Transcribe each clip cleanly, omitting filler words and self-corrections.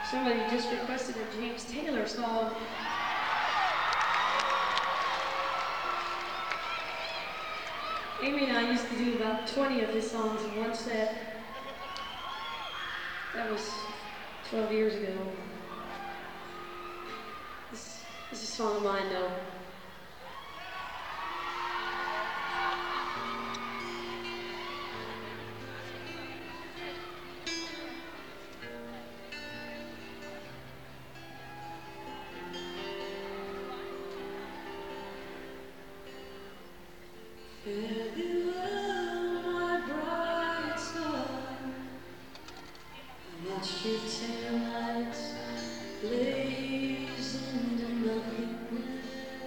Somebody just requested a James Taylor song. Amy and I used to do about 20 of his songs in one set. That was 12 years ago. This is a song of mine, though. Fare thee well, my bright star. I watched your taillights blaze into nothingness.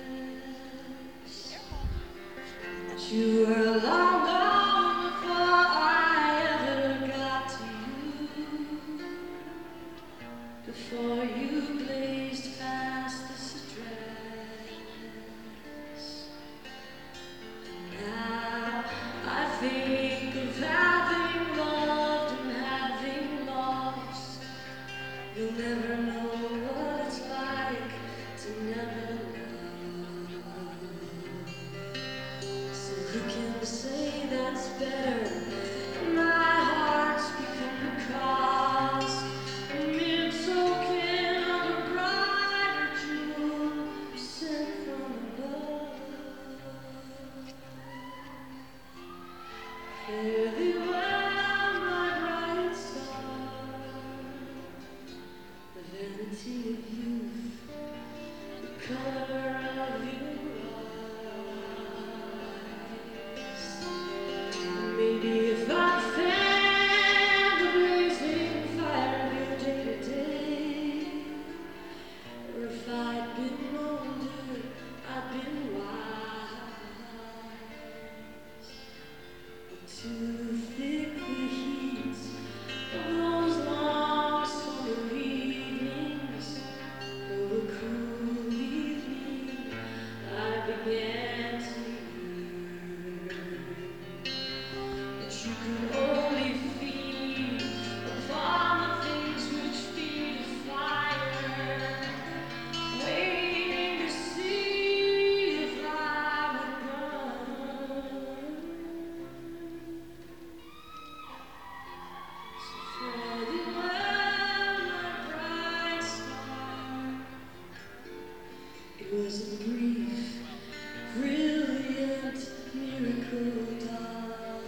But you were long gone before I ever got to you. Before you blazed past the I think of having loved and having lost. You'll never know what it's like to never love. So who can say that's better? My heart's become the cause. Amid soaking of a brighter jewel sent from above. Fare thee well, my bright star. The vanity of youth, the color of your eyes. Maybe if I fanned the blazing fire of your day to day, or if I'd been older, I'd been wise. Too thick the heat of those long summer evenings, or a cool evening I began to yearn. But you could only feed upon the things which feed a fire, waiting to see if I would burn. Fare thee well, my bright star. It was a brief, brilliant miracle dive,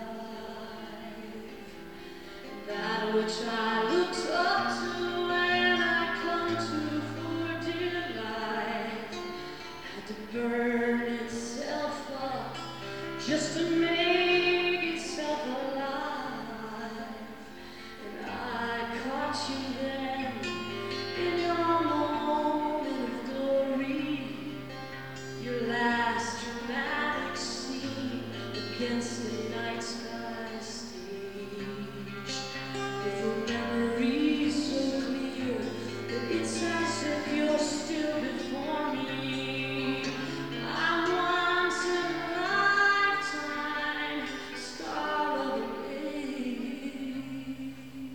that which I looked up to and I clung to for dear life, had to burn itself up just to make itself alive. And I caught you then in your moment of glory, your last dramatic scene against the night sky stage. With a memory so clear that it's as if you're still before me. I'm once in a lifetime star of an age.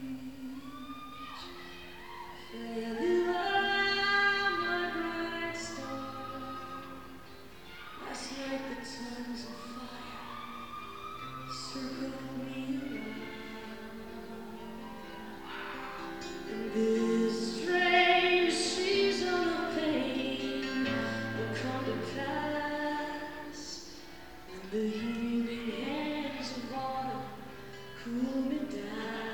Fare thee well, my bright star. Last night the tongues of fire circled me around, and this strange season of pain will come to pass, and the healing hands of autumn cool me down.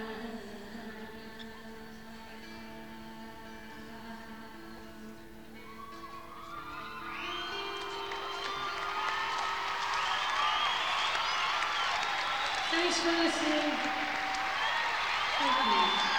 Thanks for listening. Thank you.